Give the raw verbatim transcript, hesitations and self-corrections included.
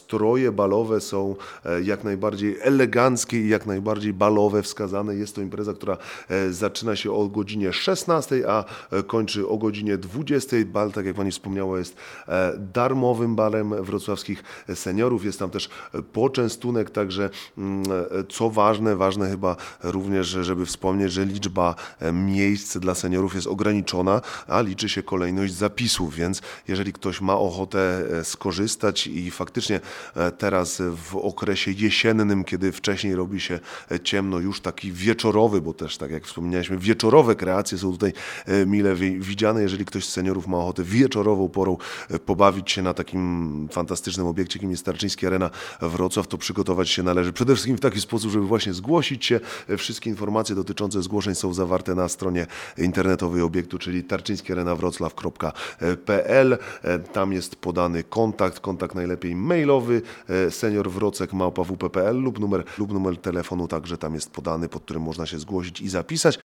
stroje balowe są jak najbardziej eleganckie i jak najbardziej balowe wskazane. Jest to impreza, która zaczyna się o godzinie szesnastej, a kończy o godzinie dwudziestej. Bal, tak jak Pani wspomniała, jest darmowym balem wrocławskich seniorów. Jest tam też poczęstunek, także co ważne, ważne chyba również, żeby wspomnieć, że liczba miejsc dla seniorów jest ograniczona, a liczy się kolejność zapisów, więc jeżeli ktoś ma ochotę skorzystać i faktycznie teraz w okresie jesiennym, kiedy wcześniej robi się ciemno, już taki wieczorowy, bo też tak jak wspomnieliśmy, wieczorowe kreacje są tutaj mile widziane. Jeżeli ktoś z seniorów ma ochotę wieczorową porą pobawić się na takim fantastycznym obiekcie, jakim jest Tarczyński Arena Wrocław, to przygotować się należy przede wszystkim w taki sposób, żeby właśnie zgłosić się. Wszystkie informacje dotyczące zgłoszeń są zawarte na stronie internetowej obiektu, czyli tarczyńskiarenawroclaw kropka p l. Tam jest podany kontakt, kontakt najlepiej mailowy seniorwrocek małpa w p kropka p l lub numer, lub numer telefonu także tam jest podany, pod którym można się zgłosić i zapisać.